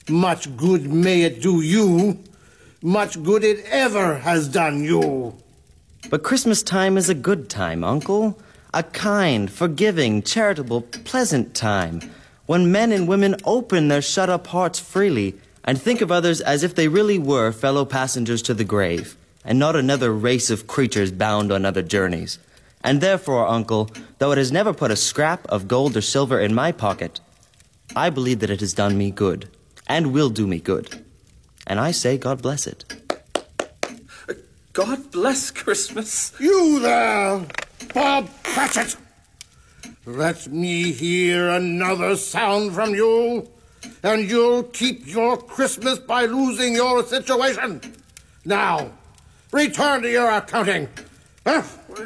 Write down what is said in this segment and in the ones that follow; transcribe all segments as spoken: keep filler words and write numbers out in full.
Much good may it do you. Much good it ever has done you. But Christmas time is a good time, Uncle. A kind, forgiving, charitable, pleasant time, when men and women open their shut-up hearts freely and think of others as if they really were fellow passengers to the grave, and not another race of creatures bound on other journeys. And therefore, Uncle, though it has never put a scrap of gold or silver in my pocket, I believe that it has done me good, and will do me good. And I say God bless it. God bless Christmas. You there, Bob Cratchit! Let me hear another sound from you, and you'll keep your Christmas by losing your situation. Now, return to your accounting. Huh?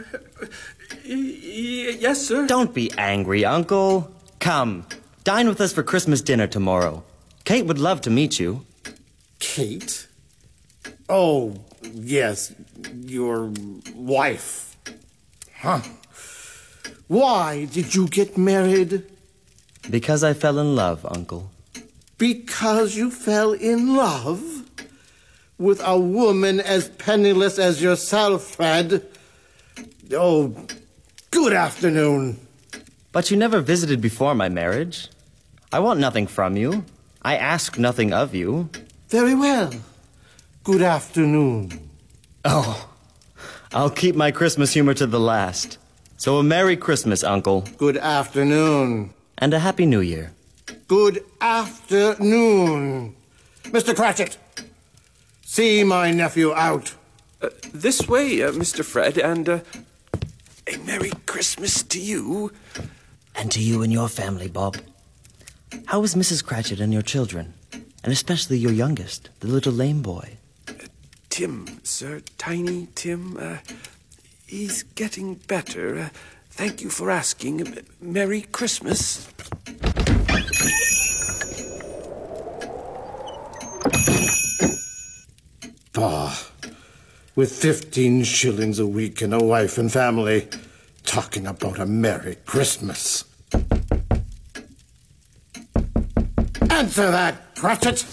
Yes, sir. Don't be angry, Uncle. Come, dine with us for Christmas dinner tomorrow. Kate would love to meet you. Kate? Oh, yes, your wife. Huh. Why did you get married? Because I fell in love, Uncle. Because you fell in love? With a woman as penniless as yourself, Fred? Oh, good afternoon. But you never visited before my marriage. I want nothing from you. I ask nothing of you. Very well. Good afternoon. Oh, I'll keep my Christmas humor to the last. So a Merry Christmas, Uncle. Good afternoon. And a Happy New Year. Good afternoon. Mister Cratchit, see my nephew out. Uh, this way, uh, Mister Fred, and uh, a Merry Christmas to you. And to you and your family, Bob. How is Missus Cratchit and your children? And especially your youngest, the little lame boy. Uh, Tim, sir, Tiny Tim, uh, he's getting better. Uh, thank you for asking. Uh, Merry Christmas. Bah, with fifteen shillings a week and a wife and family, talking about a Merry Christmas. Answer that, Cratchit!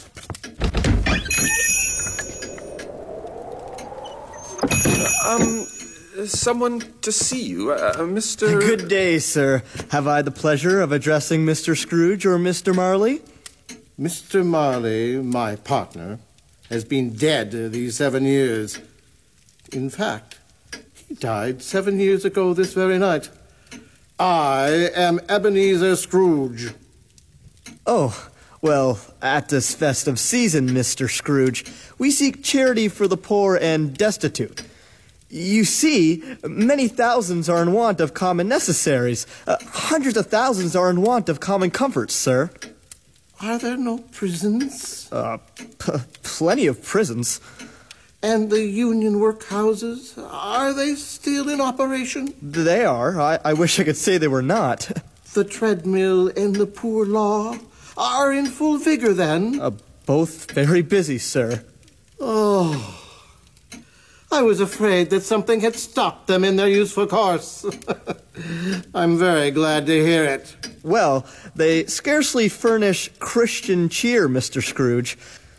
Um, someone to see you, uh, Mister Good day, sir. Have I the pleasure of addressing Mister Scrooge or Mister Marley? Mister Marley, my partner, has been dead these seven years. In fact, he died seven years ago this very night. I am Ebenezer Scrooge. Oh, well, at this festive season, Mister Scrooge, we seek charity for the poor and destitute. You see, many thousands are in want of common necessaries. Uh, hundreds of thousands are in want of common comforts, sir. Are there no prisons? Uh, p- plenty of prisons. And the union workhouses, are they still in operation? They are. I, I wish I could say they were not. The treadmill and the poor law are in full vigor, then? Uh, both very busy, sir. Oh, I was afraid that something had stopped them in their useful course. I'm very glad to hear it. Well, they scarcely furnish Christian cheer, Mister Scrooge.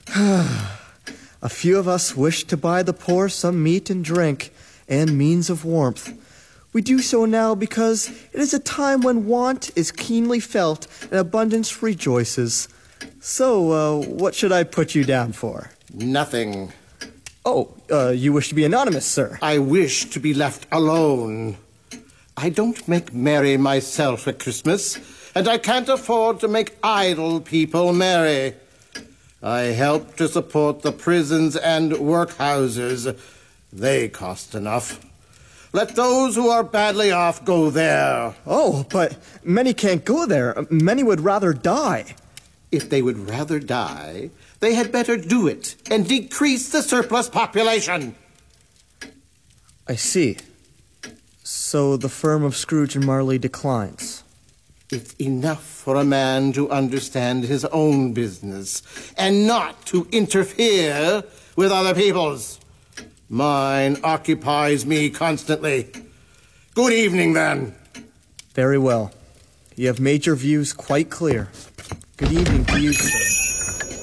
A few of us wish to buy the poor some meat and drink and means of warmth. We do so now because it is a time when want is keenly felt and abundance rejoices. So, uh, what should I put you down for? Nothing. Oh, uh, you wish to be anonymous, sir? I wish to be left alone. I don't make merry myself at Christmas, and I can't afford to make idle people merry. I help to support the prisons and workhouses. They cost enough. Let those who are badly off go there. Oh, but many can't go there. Many would rather die. If they would rather die, they had better do it and decrease the surplus population. I see. So the firm of Scrooge and Marley declines. It's enough for a man to understand his own business and not to interfere with other people's. Mine occupies me constantly. Good evening, then. Very well. You have made your views quite clear. Good evening to you, sir.